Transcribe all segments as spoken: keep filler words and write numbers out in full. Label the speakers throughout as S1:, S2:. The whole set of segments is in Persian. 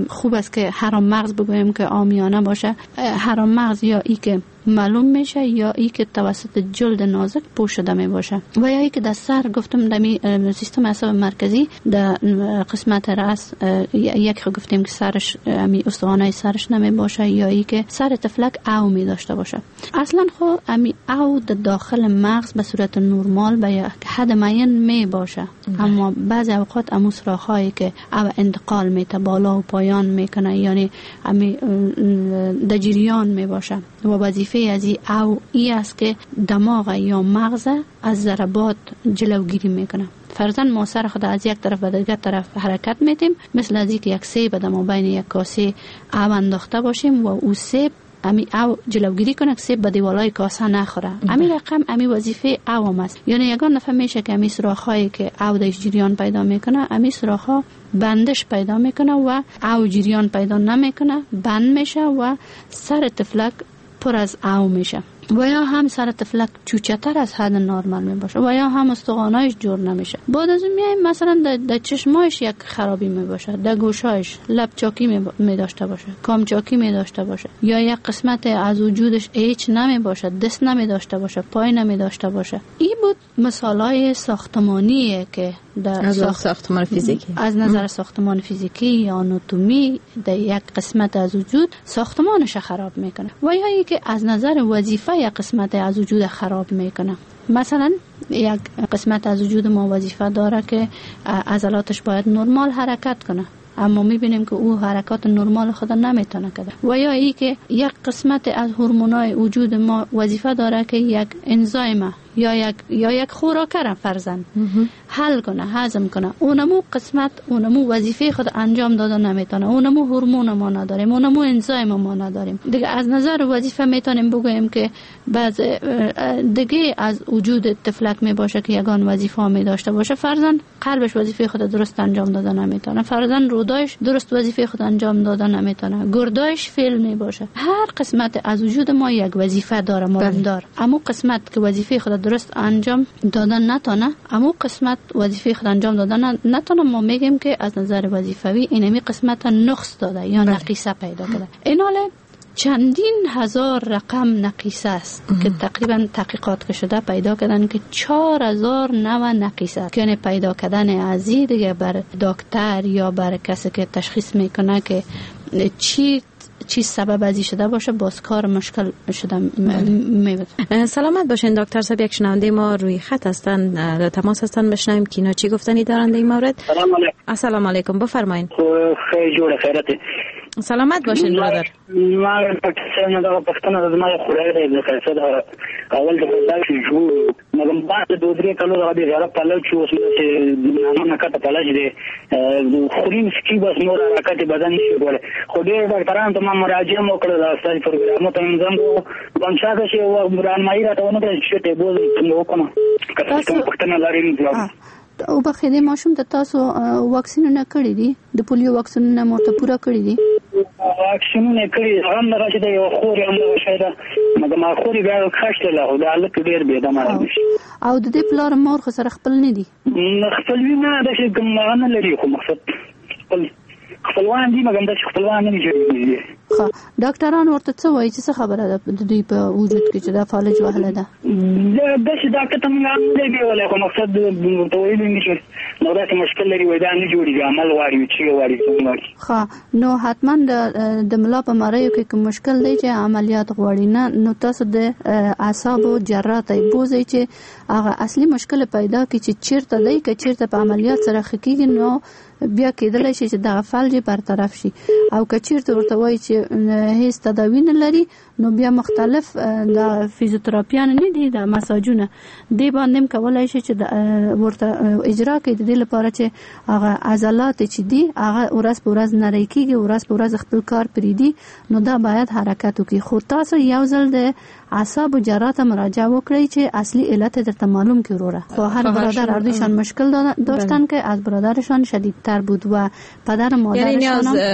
S1: خوب است که حرام مغز بگویم که عامیانه باشه. حرام مغز یا ای که معلوم میشه یا ای که توسط جلد نازک پوشیده می باشه و یا ای که در سر گفتم دمی سیستم اعصاب مرکزی در قسمت راس یک خو گفتیم که سرش امی استخوانای سرش نمی باشه یا ای که سر تفلک او می داشته باشه. اصلا خو امی او در داخل مغز به صورت نرمال به یک حد معین می باشه، اما بعضی اوقات امو سراخایی که او انتقال میته بالا و پایان میکنه، یعنی امی در جریان می باشه و وظیفه از ای او ای است که دماغ یا مغز از ضربات جلوگیری میکنه. فرضاً ما سر خود از یک طرف به دیگر طرف حرکت میتیم، مثل از اینکه یک سیب در مابین یک کاسه او انداخته باشیم و او سیب امی او جلوگیری کنه که سیب به دیوالای کاسه نخوره. امی رقم امی وظیفه او هم است. یعنی یگان دفعه میشه که امی سراخایی که او در جریان پیدا میکنه، امی سراخا بندش پیدا میکنه و او جریان پیدا نمیکنه، بند میشه و سر تفلک پر از او میشه و یا هم سر تفلک چوچتر از حد نرمال می باشه و یا هم استخوانایش جور نمیشه. بعد از اون میایم مثلا در چشمایش یک خرابی می باشه، در گوشایش لب چاکی می, با... می داشته باشه، کام چاکی می داشته باشه، یا یک قسمت از وجودش هیچ نمی باشه، دست نمی داشته باشه، پای نمی داشته باشه. این بود مثالای ساختمانیه که در
S2: از
S1: ساخت...
S2: ساختمان فیزیکی
S1: از نظر ساختمان فیزیکی یا آناتومی در یک قسمت از وجود ساختمانش خراب میکنه و یا ای که از نظر وظیفه یک قسمت از وجود خراب میکنه. مثلا یک قسمت از وجود ما وظیفه داره که عضلاتش باید نرمال حرکت کنه، اما میبینیم که او حرکات نرمال خود نمیتونه کنه. و یا ای که یک قسمت از هورمونای وجود ما وظیفه داره که یک انزایم یا یک یا یک خوراکه فرضاً حل کنه، هضم کنه، اونمو قسمت اونمو وظیفه خود انجام داده نمیتونه، اونمو هورمون ما نداریم، اونمو انزایم ما نداریم. دیگه از نظر وظیفه میتونیم بگوییم که بعض دیگه از وجود تفلک می باشه که یگان وظیفه می داشته باشه. فرضاً قلبش وظیفه خود درست انجام داده نمیتونه، فرضاً رودایش درست وظیفه خود انجام داده نمیتونه، گردایش فیل می باشه. هر قسمت از وجود ما یک وظیفه داره، مهمدار. اما قسمت که وظیفه خود درست انجام دادن نتونه، اما قسمت وظیفه خود انجام دادن نتونه، ما میگیم که از نظر وظیفوی اینمی قسمت نقص داده یا نقیصه پیدا کرده. این حاله چندین هزار رقم نقیصه است که تقریبا تحقیقات که شده پیدا کردن که چهار هزار نوع نقیصه است. یعنی پیدا کردن ازی دیگه بر دکتر یا بر کسی که تشخیص میکنه که چی چی سبب ازی شده باشه باز کار مشکل شده میبود.
S2: سلامت باشین دکتر صاحب. یک شنونده ما روی خط هستن، در تماس هستن، بشنویم که اینا چی گفتنی دارن در این مورد.
S3: سلام علیکم.
S2: السلام علیکم، بفرمایید.
S3: خیلی جوړه خیرته.
S2: سلامت باشین برادر.
S3: ما څنګه دا پښتنه د ما خورای د کیسه دا اول د بلای شو مګم بعد د دوه کلو د غوډه غره په لږ شو چې نه کته په لږ دي خورین سکی بس نور حرکت بدن شي ګوره خو ډېر ډاکټرانو ته ما مراجعه وکړه د استاد پروګرام ته نظم بنشاده شي او بران مای راټونه چې ته بول نو کوم کته پښتنه لري نه
S1: او بخیده ماشوم ته تاسو واکسینونه کړی دي؟ د پولیو واکسینونه مرته پورا کړی دي؟
S3: واکسینونه کړی هم نه راځي د یو خوري هم نه شایده مګر ما خوري بیا خښتله او د الک ډیر به د مار
S1: او د دې پلار مور خو سره خپل نه دي؟
S3: خپل نه د شي کوم نه لري خو مقصد خپل خپلوان دي مګر د خپلوان نه جوړیږي.
S1: خو ډاکټران ورته څه وایي چې څه خبره ده د دې په وجود کې چې دا فالج وهله ده؟
S3: د شي ډاکټر ته نه دی ولا کوم مقصد ته ویل نه شي نو دا مشکل لري وای دا نه جوړیږي عمل واري چې واري څنګه.
S1: خو نو حتما د د ملا په مریو کې کوم مشکل دی چې عملیات غواړي نه نو تاسو د اعصابو جراحت ای بوزي چې هغه اصلي مشکل پیدا کی چې چیرته دی که چیرته په عملیات سره خکېږي نو بیا کېدلی شي چې دغه فلج برطرف شي او که چیرته ورته وایي چې هیڅ تداوی نه لري نو بیا مختلف د فیزیوتراپیان نه دي د مساجونه دی باندې کولای شي چې ورته اجرا کوي د دې لپاره چې هغه عضلات چې دي هغه ورځ په ورځ نری کېږي، ورځ په ورځ خپل کار پرېږدي، نو دا باید حرکت وکړي. خو تاسو یو ځل د اعصابو جراحت ته مراجعه وکړئ چې اصلي علت درته معلوم کړي وروره. خو هر برادر اردوشان مشکل داشتن که از برادرشان شدیدتر بود و پدر مادرشان
S2: یعنی نیاز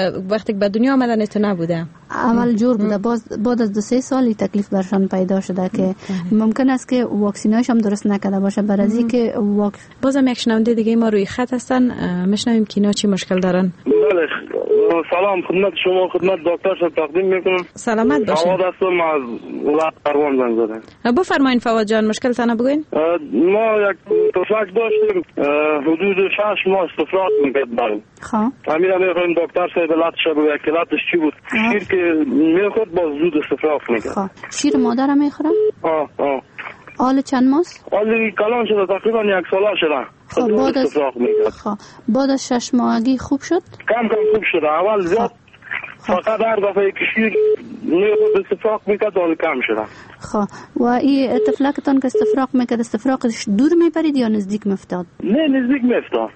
S2: وقتی که به دنیا آمدن تو نبوده؟
S1: اول جور بوده، باز بعد از دو سه سالی تکلیف برشان پیدا شده که ممکن است که واکسیناش هم درست نکرده باشه. برای که واک...
S2: بازم یک شنونده دیگه ما روی خط هستن، میشنویم که اینا چی مشکل دارن.
S4: بله، سلام خدمت شما، خدمت دکتر صاحب تقدیم میکنم.
S2: سلامت باشین.
S4: فواد هستم، ما از ولایت پروان زنگ زدم.
S2: بفرمایید فواد جان، مشکلتون بگوین.
S4: ما یک تفلک داشتیم حدود شش ماه استفراغ میکرد برام.
S1: خب
S4: امیر میخوایم دکتر صاحب علتش بگه که علتش چی بود؟ شیر که میخورد باز زود استفراغ میکرد.
S1: خب شیر مادر هم میخوره؟
S4: آه آه
S1: حال چند ماست؟
S4: حالی کلان شده، تقریبا یک ساله شده.
S1: خب بعد از خب بعد از شش ماهگی خوب شد؟
S4: کم کم خوب شده. اول زیاد فقط هر دفعه که شیر میخورد استفراغ میکرد حالی کم شده.
S1: خب و این تفلکتان که استفراغ میکرد استفراغش دور میپرید یا نزدیک میفتاد؟
S4: نه نزدیک میفتاد.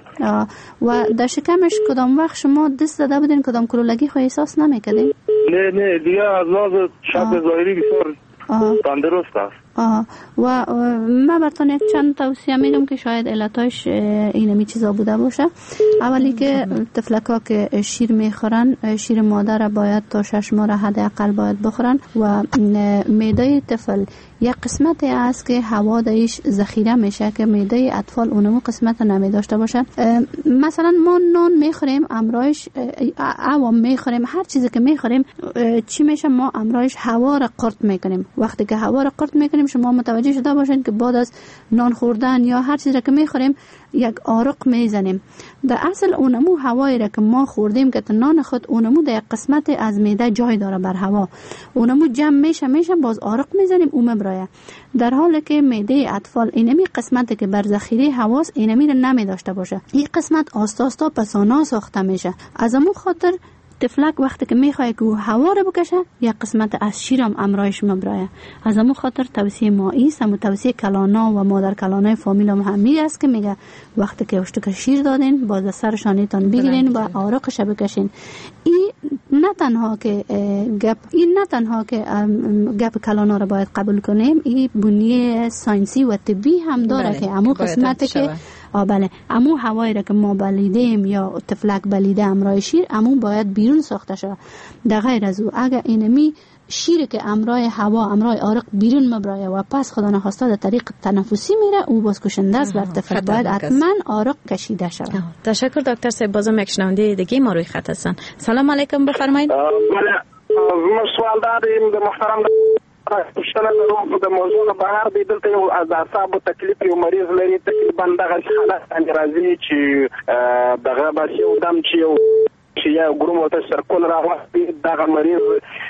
S1: و در شکمش کدام وقت شما دست داده بودین کدام کلولگی خو احساس نمیکردین؟
S4: نه نه دیگه از لحاظ شکل ظاهری بسیار تندرست است.
S1: آه. و من براتون یک چند توصیه میگم که شاید علتاش اینمی چیزا بوده باشه. اولی که طفلکا که شیر میخورن، شیر مادر باید تا شش ماه حداقل باید بخورن و معده طفل یک قسمتی است که هوا درش ذخیره میشه که معده اطفال اونمو قسمت نمی داشته باشه. مثلا ما نان میخوریم امرایش عوام میخوریم، هر چیزی که میخوریم چی میشه؟ ما امرایش هوا را قرط میکنیم. وقتی که هوا را قرط میکنیم شما متوجه شده باشین که بعد از نان خوردن یا هر چیزی که میخوریم یک آرق میزنیم. در اصل اونمو هوایی را که ما خوردیم که نان خود اونمو در یک قسمت از معده جای داره بر هوا، اونمو جمع میشه میشه باز آرق میزنیم اون مبرایه. در حالی که معده اطفال اینمی قسمتی که بر ذخیره هواست اینمی را نمی داشته باشه. این قسمت آستا آستا پسانا ساخته میشه. از امون خاطر طفلک وقتی که میخواد که هوا رو بکشه یک قسمت از شیرم امرایش مبرایه. از امون خاطر توصیه ما ایست، هم توصیه کلانا و مادر کلانای فامیل هم همی است که میگه وقتی که اشتک شیر دادین باز سرشانیتان بگیرین و آرقش بکشین. این نه تنها که گپ این نه تنها که گپ کلانا رو باید قبول کنیم، این بنیه ساینسی و طبی هم داره که امو قسمتی که آ بله امو هوایی را که ما بلیدیم یا طفلک بلیده امرای شیر امو باید بیرون ساخته شود. در غیر از او اگر اینمی شیر که امرای هوا امرای آرق بیرون مبرایه و پس خدا نخواسته در طریق تنفسی میره او باز کشنده است بر طفل، باید حتما آرق کشیده شود.
S2: تشکر دکتر صاحب. بازم یک شنونده دیگه ما روی خط هستن. سلام علیکم، بفرمایید.
S5: ما سوال داریم د محترم پوښتنه لرو د موضوع نه بهر دی. دلته یو د اعصابو تکلیف یو مریض لري، تقریبا دغه حالت باندې راځي چې دغه بس یو دم چې یو چې یو ګروم ورته سرکول راوړي دغه مریض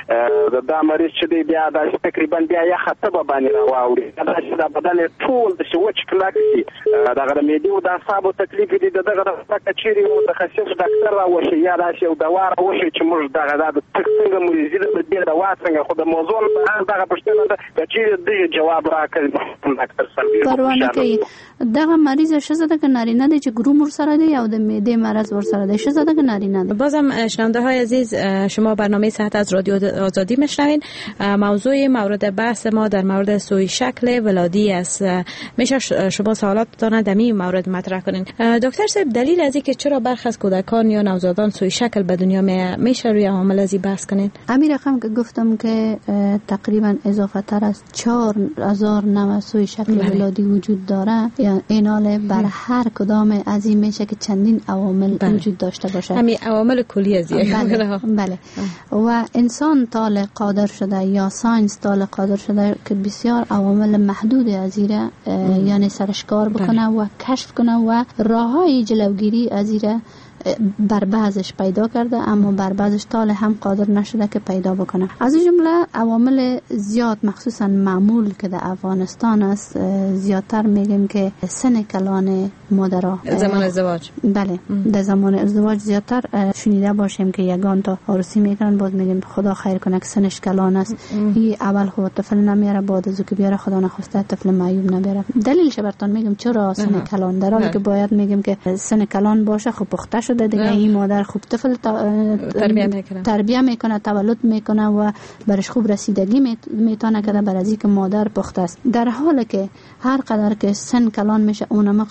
S5: دا مریض چې دی بیا د تقریبا بیا یا خطبه باندې راوړي دا چې د بدن ټول د شوچ کلاک شي دغه د معدې او د اعصابو تکلیف دی دغه د کچيري متخصص ډاکټر راوشي یا دا چې دوا راوشي چې موږ دغه د څنګه مریض د دې دوا څنګه خو د موضوع په دغه پښتنه د چې د جواب راکړي ډاکټر صاحب
S1: پروانه کوي دغه مریض شزه د نارینه دی چې ګروم ور سره دی یا د معدې مرز ور سره دی شزه د نارینه دی.
S2: بازم شنونده های عزیز شما برنامه صحت از رادیو آزادی میشنوین. موضوع مورد بحث ما در مورد سوی شکل ولادی است. میشه شما سوالاتتان در این مورد مطرح کنین. دکتر صاحب دلیل از اینکه چرا برخی از کودکان یا نوزادان سوی شکل به دنیا می میشه روی عامل ازی بحث کنین؟
S1: همین رقم که گفتم که تقریبا اضافه تر از چهار هزار نوع سوی شکل ولادی وجود داره. یا ایناله بر هر کدام از این میشه که چندین عوامل بله. وجود داشته باشه.
S2: همین عوامل کلی از
S1: بله. بله. و انسان طال قادر شده یا ساینس طال قادر شده که بسیار عوامل محدود از ایره یعنی سرش کار بکنه و کشف کنه و راههای جلوگیری از ایره بر بعضش پیدا کرده اما بر بعضش طال هم قادر نشده که پیدا بکنه. از این جمله عوامل زیاد مخصوصا معمول که در افغانستان است زیادتر میگیم که سن کلان مادرها
S2: زمان ازدواج.
S1: بله در زمان ازدواج زیادتر شنیده باشیم که یگان تا عروسی میکنن باز میگیم خدا خیر کنه که سنش کلان است. این اول خود طفل نمیاره بعد از که بیاره خدا نخواسته طفل معیوب نمیاره. دلیلش براتون میگم چرا سن کلان در حالی که باید میگیم که سن کلان باشه خب پخته شده دیگه این مادر خوب طفل
S2: تربیه میکنه
S1: تربیه میکنه تولد میکنه و برش خوب رسیدگی میتونه که برای که مادر پخته است. در حالی که هر قدر که سن کلان میشه اونم قدر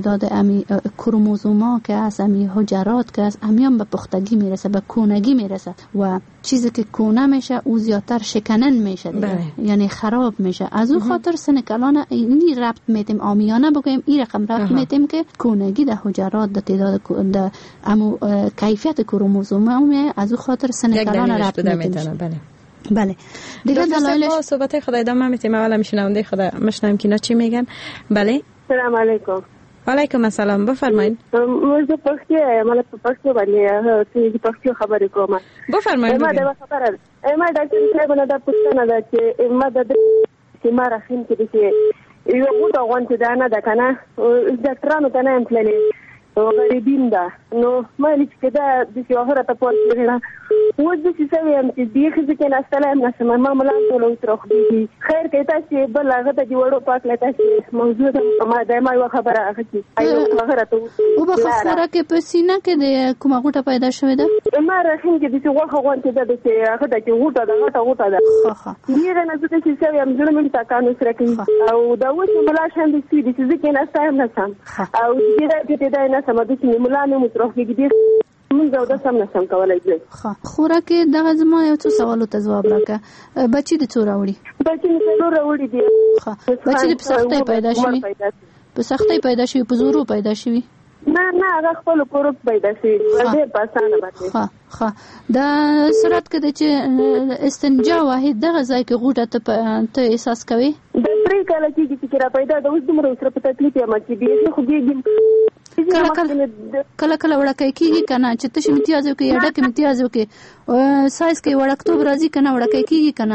S1: تعداد امی کروموزوما که از امی حجرات که از امیان به پختگی میرسه، به کونگی میرسه و چیزی که کونه میشه او زیادتر شکنن میشه دیگه. یعنی خراب میشه. از او خاطر سن کلان اینی ربط میتیم آمیانه بگویم این رقم ربط میتیم که کونگی ده حجرات ده تعداد ده امو کیفیت کروموزوم از او خاطر سن کلان ربط میتیم.
S2: بله
S1: بله دیگه دلایلش
S2: صحبت خدا ادامه میتیم. اولا میشنونده خدا مشنم که اینا چی میگن. بله
S6: سلام علیکم.
S2: و علیکم السلام. بفرمایید.
S6: موضوع پختی مال پختی باندې چې پختی خبرې کوم.
S2: بفرمایید.
S6: ما دا خبره ما دا چې څنګه نه دا پښتنه دا چې ما دا چې ما راخین کې چې یو غوډه غونډه ده نه ده کنه ډاکټرانو ته نه امپللې او غریبین ده نو ما لیک کې دا د شهرت په پورې نه و د څه سوي چې دی خزه کې نستلم نشم ما ملان ټول ترخ دي خیر کې تاسو بل هغه ته جوړو پاک لته چې موضوع ما دایمه یو خبره هغه چې ایو خبره ته
S1: او په خبره کې په سینه کې د کومه غوټه پیدا شوې ده
S6: ما راخین کې د څه وخت غونډه ده چې هغه ته غوټه ده غټه غوټه ده
S1: خو
S6: ډیر نه څه چې سوي هم ځل مې تاکانو سره کوي او دا و چې ملا شاند سي دي چې کې نستلم نشم او دې کې دا نه سم د چې ملانه مترخ کې مونږ دا سم نشم کولای دی.
S1: خو خوراکه دغه زما یو څه سوالو ته جواب راکړه. بچی د څو راوړي؟
S6: بچی د څو راوړي دي.
S1: خو بچی په سختۍ پیدا شوی. په سختۍ پیدا شوی په زورو پیدا شوی.
S6: نه نه هغه خپل کور پیدا شوی. ډېر پاسانه باندې.
S1: ها ها دا سرت کې چې استنجا واحد دغه ځای کې غوټه ته ته احساس کوي.
S6: د پرې کله چې چې را پیدا د اوس دومره سره په تکلیف یم چې دې خو دې
S1: کله کله کله کله وړکې کیږي کنه چې تاسو امتیازو کې یا ډکه امتیازو کې سایز کې وړکتوب راځي کنه وړکې کیږي کنه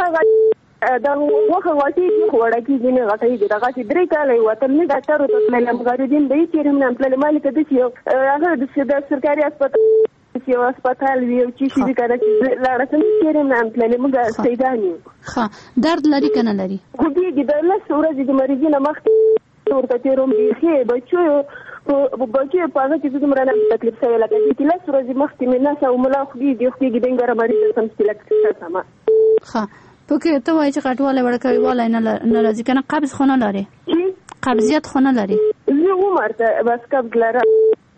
S6: هغه دا وخت واټي خو وړکې نه غټي دي هغه چې درې کاله وته نه ډاکټر ته مې مغاریدین دی چې موږ خپل مالک د چې هغه د سرکاري هسپتال چې هسپتال وی چې شي کړه چې لاړه څنګه چې موږ خپل موږ سیدانی
S1: ها درد لري کنه لري
S6: خو دې د له سورې د مریضینه مخ ورته تیروم دی بچو بچو په هغه کې څومره نه تکلیف شوی لکه چې لاس ورځې مخکې مې نه سو ملا خو دې خو دې ډنګره مریض سم سلیکټ سما
S1: ښه پکې ته وایي چې غټواله وړکوي والای نه نه راځي کنه قبض خونه لري قبضیت خونه لري
S6: زه عمر بس قبض لرم.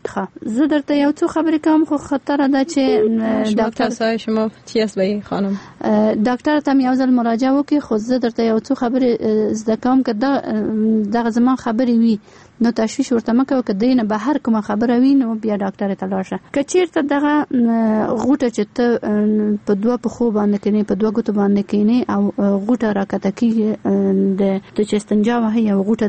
S1: ښه زه درته یو څو خبرې کوم خو خطر ده چې
S2: ډاکټر صاحب شما چی است بای خانم
S1: ډاکټر ته یو ځل مراجعه وکړي خو زه درته یو څو خبرې زده کوم که دغه زما خبرې وي نو تشویش ورته مکه او که دینه به هر کومه خبره وي نو بیا ډاکټر ته لاړ شه. که چیرته دغه غوټه چې ته په دوه پښو باندې کینې په دوه ګوتو باندې کینې او غوټه راکته کیږي د چې استنجا وهي او غوټه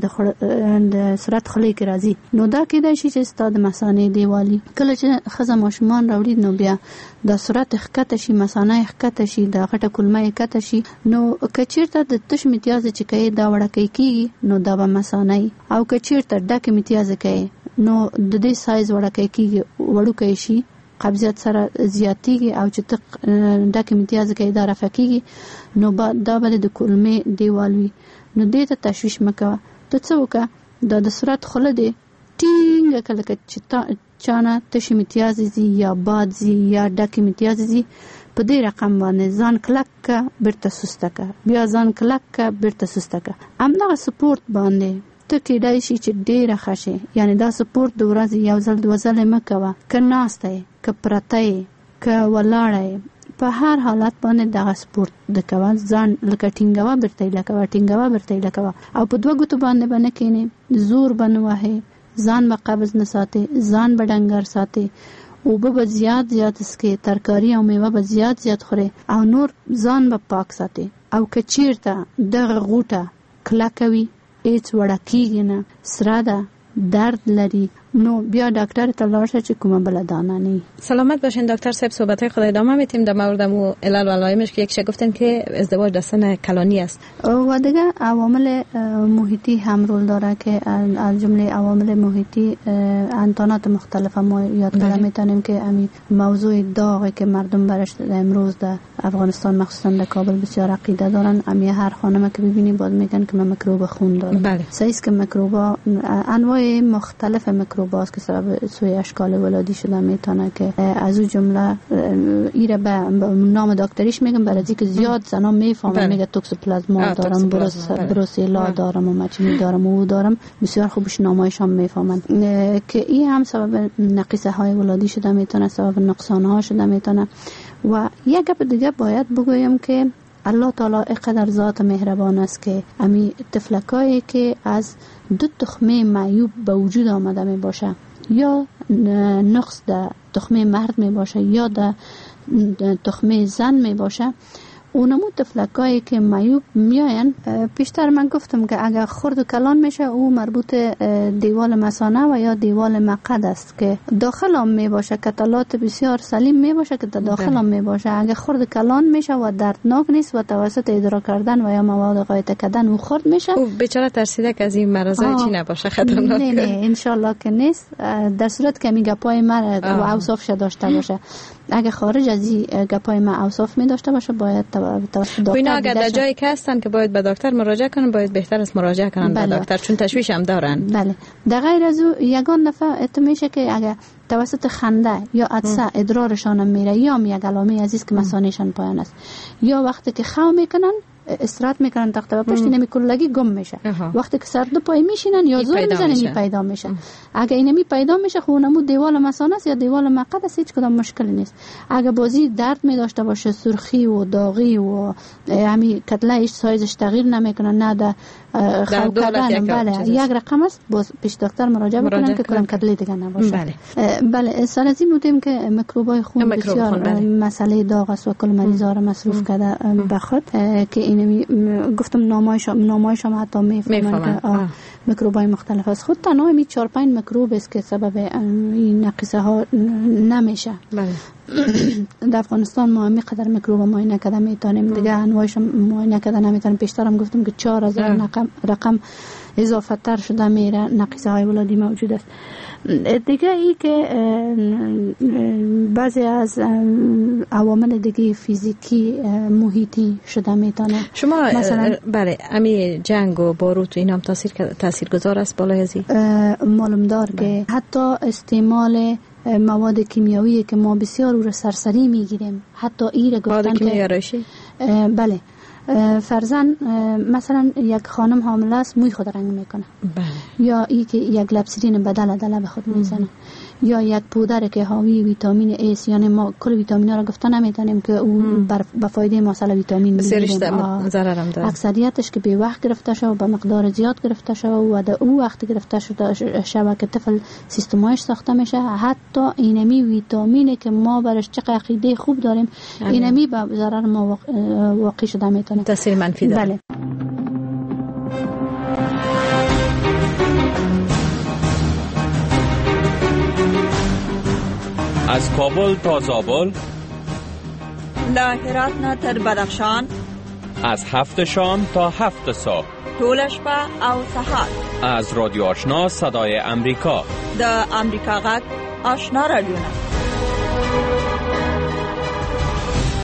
S1: د د سرعت خلی کې راځي نو دا کېدای شي چې ستا د مثانې دیوالي کله چې ښځه ماشومان راوړي نو بیا د سرعت ښکته شي مثانه ښکته شي د غټه کلمه ښکته شي نو که چیرته د تش امتیاز چې کوي دا وړکې کیږي نو دا به مثانه او که چیرته ډک امتیاز کوي نو د دې سایز وړکې کیږي وړوکی شي قبضیت سره زیاتیږي او چې ته ډک امتیاز کوي دا رفع کیږي نو دا بل د کلمې دیوال وي نو دې ته تشویش مکوه. ته څه وکړه دا د سرعت خوله دی ټینګه کله چې چانه تش امتیاز زی یا باد زی یا ډک امتیاز زی په دې رقم باندې ځان کلک کا بیرته سسته کا بیا ځان کلک کا بیرته سسته کا همدغه سپورت باندې ته کېدای شي چې ډېره ښه شي. یعنې دا سپورت د ورځې یو ځل دوه ځلې مه کوه که ناسته یې که پرته یې که ولاړه یې په هر حالت باندې دغه سپورت د کوه ځان لکه ټینګوه بیرته یې لکوه ټینګوه بیرته یې لکوه او په دوه ګوتو باندې به نه کښېنې زور به نه وهې ځان به قبض نه ساتې ځان به ډنګر ساتې اوبه به زیات زیات اسکې ترکاري او میوه به زیات زیات خورې او نور ځان به پاک ساتې او که چیرته دغه غوټه کلکه وي هیڅ وړه کیږي نه سره ده درد لري نو بیا دکتر ته لاړ شه چې کومه بل دانه نه.
S2: سلامت باشین دکتر صاحب. صحبت خدا ادامه میتیم در مورد مو علل و علائمش که یکش گفتن که ازدواج در سن کلانی است
S1: و دیگه عوامل محیطی هم رول داره که از جمله عوامل محیطی انتانات مختلف ما یاد کردن میتونیم که امی موضوع داغی که مردم برش امروز در افغانستان مخصوصا در کابل بسیار عقیده دارن. امی هر خانم که ببینی باید میگن که من میکروب خون دارم.
S2: بله.
S1: سایز که میکروبا انواع مختلف میکروب میکروباست که سبب سوء اشکال ولادی شده میتونه که از او جمله ایره به نام دکتریش میگم برای اینکه زیاد زنا میفهمن میگه توکسوپلازما دارم، بروس بروسیلا دارم و مچنی دارم و دارم، بسیار خوبش نامایش هم میفهمن که این هم سبب نقیصه های ولادی شده میتونه، سبب نقصان ها شده میتونه. و یک گپ دیگه باید بگویم که الله تعالی اقدر ذات مهربان است که امی طفلکایی که از دو تخمه معیوب به وجود آمده می باشه، یا نقص در تخمه مرد می باشه یا در تخمه زن می باشه، اونمو طفلکایی که معیوب میاین، پیشتر من گفتم که اگر خرد و کلان میشه او مربوط دیوال مثانه و یا دیوال مقعد است که داخل هم می باشه، کتلات بسیار سلیم می باشه که داخل هم می باشه. اگر خرد کلان میشه و دردناک نیست و توسط ادرار کردن و یا مواد غایطه کردن او خرد میشه،
S2: او بیچاره ترسیده که از این مرضای چی نباشه، خطرناک.
S1: نه نه انشالله که نیست، در صورت که می گپای مرد و اوصافش داشته باشه. اگر خارج از این گپای ما اوصاف می داشته باشه باید توسط دکتر.
S2: اینا اگر در جایی که هستن که باید به دکتر مراجعه کنن، باید بهتر است مراجعه کنن به دکتر، چون تشویش هم دارن.
S1: بله. در غیر از او یگان دفعه ات میشه که اگر توسط خنده یا عطسه ادرارشان میره یا هم یک علامه عزیز که مثانهشان پایان است، یا وقتی که خو میکنن استراحت میکنن تخت و پشت نمی کلگی گم میشه، وقتی که سر دو پای میشینن یا زور میزنن می پیدا میشه. اگه اینمی پیدا میشه خونمو دیوال مثانه است یا دیوال مقعد است، هیچ کدام مشکلی نیست. اگه بازی درد می داشته باشه، سرخی و داغی و همین کتلهش سایزش تغییر نمیکنه، نه ده خو کردن، بله یک رقم است، باز پیش دکتر مراجعه بکنن که کدام کتله دیگه نباشه.
S2: بله
S1: بله سال از این بودیم که میکروبای خون بسیار مسئله داغ است و کل مریضا را مصروف کرده به خود، که اینمی گفتم نامایش نامایش هم حتی میفهمن که میکروبای مختلف است. خود تنها می چهار پنج میکروب است که سبب این نقیصه ها نمیشه.
S2: بله
S1: در افغانستان ما هم قدر میکروب معاینه کرده میتونیم، دیگه انواعش معاینه کرده نمیتونیم. پیشترم گفتم که چهار هزار رقم رقم اضافه تر شده میره نقیصه های ولادی موجود است. دیگه ای که بعضی از عوامل دیگه فیزیکی محیطی شده میتونه.
S2: شما
S1: مثلا
S2: بله امی جنگ و باروت و این هم تاثیر تاثیرگذار است بالای ازی؟
S1: معلوم دار که حتی استعمال مواد کیمیایی که ما بسیار او را سرسری میگیریم، حتی این را گفتن که بله فرزن مثلا یک خانم حامله است موی خود رنگ میکنه،
S2: بله. یا
S1: ای که یک لبسرین بدل دل به خود میزنه، یا یک پودر که حاوی ویتامین ایس، یعنی ما کل ویتامینا را گفته نمیتونیم که او به فایده مثلا ویتامین
S2: بسیارش ضررم داره.
S1: اکثریتش که به وقت گرفته شده و به مقدار زیاد گرفته شده و در او وقت گرفته شده شده که طفل سیستمایش ساخته میشه، حتی اینمی ویتامینی که ما برش چه عقیده خوب داریم اینمی به ضرر ما واقع شده میتونه،
S2: تاثیر منفی داره.
S1: بله.
S7: از کابل تا زابل،
S8: له هرات نه تر بدخشان،
S7: از هفت شام تا هفت صبح،
S8: ټول شپه او سهار،
S7: از رادیو آشنا صدای امریکا،
S8: د امریکا غږ آشنا رادیو.